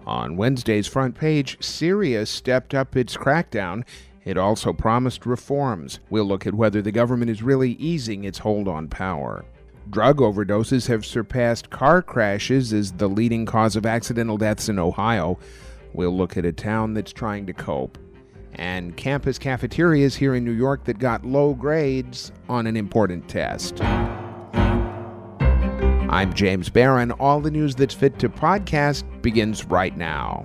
On Wednesday's front page, Syria stepped up its crackdown. It also promised reforms. We'll look at whether the government is really easing its hold on power. Drug overdoses have surpassed car crashes as the leading cause of accidental deaths in Ohio. We'll look at a town that's trying to cope. And campus cafeterias here in New York that got low grades on an important test. I'm James Barron. All the news that's fit to podcast begins right now.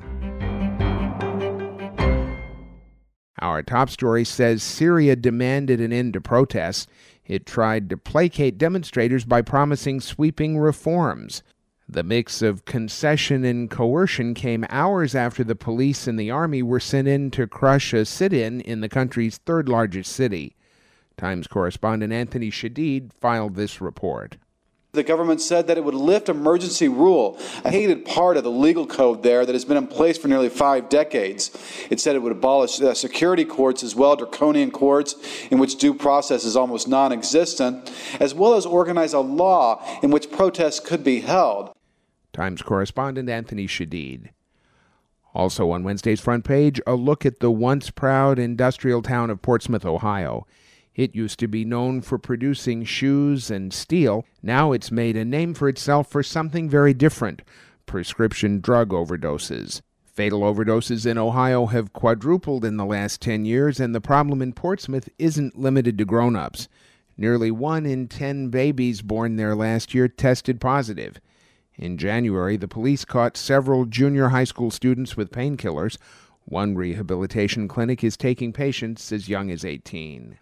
Our top story says Syria demanded an end to protests. It tried to placate demonstrators by promising sweeping reforms. The mix of concession and coercion came hours after the police and the army were sent in to crush a sit-in in the country's third largest city. Times correspondent Anthony Shadid filed this report. The government said that it would lift emergency rule, a hated part of the legal code there that has been in place for nearly 5 decades. It said it would abolish security courts as well, draconian courts in which due process is almost non-existent, as well as organize a law in which protests could be held. Times correspondent Anthony Shadid. Also on Wednesday's front page, a look at the once proud industrial town of Portsmouth, Ohio. It used to be known for producing shoes and steel. Now it's made a name for itself for something very different: prescription drug overdoses. Fatal overdoses in Ohio have quadrupled in the last 10 years, and the problem in Portsmouth isn't limited to grown-ups. Nearly 1 in 10 babies born there last year tested positive. In January, the police caught several junior high school students with painkillers. One rehabilitation clinic is taking patients as young as 18.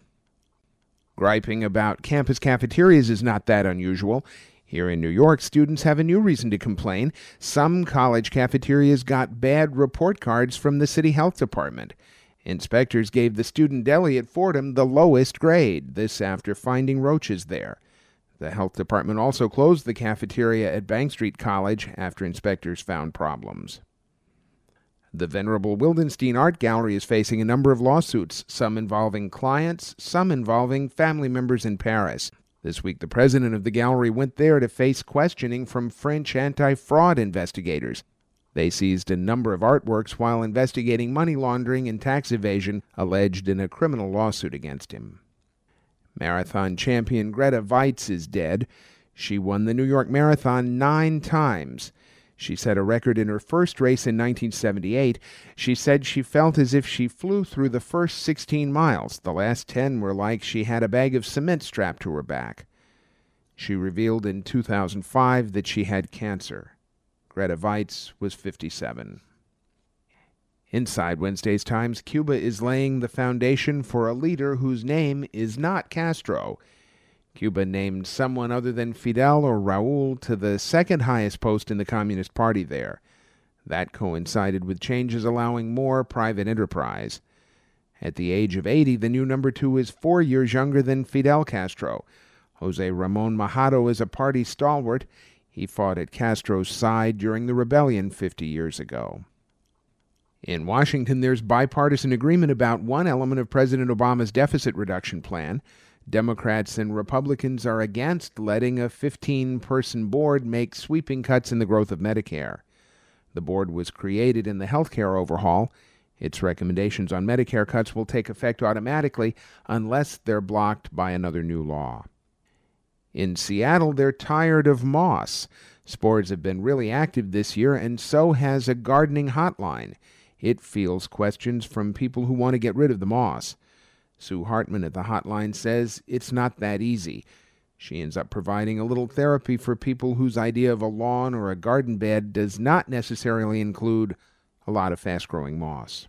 Griping about campus cafeterias is not that unusual. Here in New York, students have a new reason to complain. Some college cafeterias got bad report cards from the city health department. Inspectors gave the student deli at Fordham the lowest grade, this after finding roaches there. The health department also closed the cafeteria at Bank Street College after inspectors found problems. The Venerable Wildenstein Art Gallery is facing a number of lawsuits, some involving clients, some involving family members in Paris. This week, the president of the gallery went there to face questioning from French anti-fraud investigators. They seized a number of artworks while investigating money laundering and tax evasion alleged in a criminal lawsuit against him. Marathon champion Grete Waitz is dead. She won the New York Marathon 9 times. She set a record in her first race in 1978. She said she felt as if she flew through the first 16 miles. The last 10 were like she had a bag of cement strapped to her back. She revealed in 2005 that she had cancer. Grete Waitz was 57. Inside Wednesday's Times, Cuba is laying the foundation for a leader whose name is not Castro. Cuba named someone other than Fidel or Raul to the second highest post in the Communist Party there. That coincided with changes allowing more private enterprise. At the age of 80, the new number 2 is 4 years younger than Fidel Castro. Jose Ramon Majado is a party stalwart. He fought at Castro's side during the rebellion 50 years ago. In Washington, there's bipartisan agreement about one element of President Obama's deficit reduction plan. Democrats and Republicans are against letting a 15-person board make sweeping cuts in the growth of Medicare. The board was created in the health care overhaul. Its recommendations on Medicare cuts will take effect automatically unless they're blocked by another new law. In Seattle, they're tired of moss. Spores have been really active this year, and so has a gardening hotline. It fields questions from people who want to get rid of the moss. Sue Hartman at the hotline says it's not that easy. She ends up providing a little therapy for people whose idea of a lawn or a garden bed does not necessarily include a lot of fast-growing moss.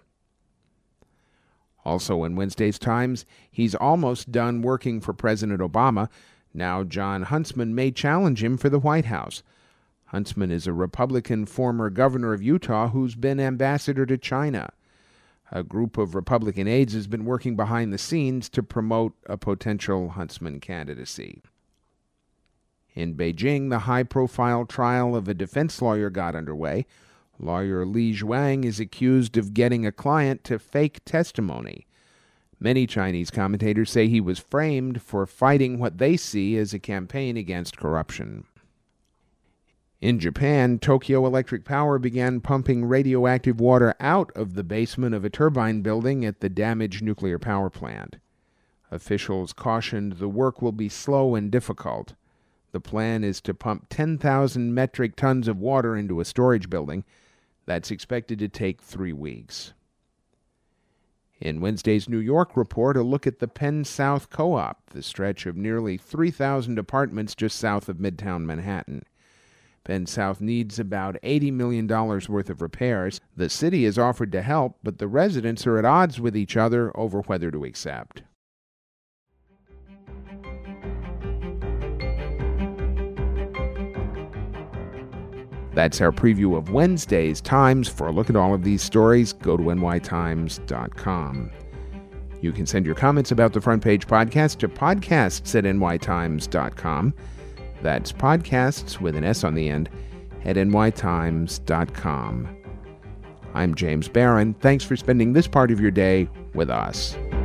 Also in Wednesday's Times, he's almost done working for President Obama. Now John Huntsman may challenge him for the White House. Huntsman is a Republican former governor of Utah who's been ambassador to China. A group of Republican aides has been working behind the scenes to promote a potential Huntsman candidacy. In Beijing, the high-profile trial of a defense lawyer got underway. Lawyer Li Zhuang is accused of getting a client to fake testimony. Many Chinese commentators say he was framed for fighting what they see as a campaign against corruption. In Japan, Tokyo Electric Power began pumping radioactive water out of the basement of a turbine building at the damaged nuclear power plant. Officials cautioned the work will be slow and difficult. The plan is to pump 10,000 metric tons of water into a storage building. That's expected to take 3 weeks. In Wednesday's New York report, a look at the Penn South Co-op, the stretch of nearly 3,000 apartments just south of Midtown Manhattan. Penn South needs about $80 million worth of repairs. The city has offered to help, but the residents are at odds with each other over whether to accept. That's our preview of Wednesday's Times. For a look at all of these stories, go to nytimes.com. You can send your comments about the Front Page Podcast to podcasts@nytimes.com. That's podcasts with an S on the end at nytimes.com. I'm James Barron. Thanks for spending this part of your day with us.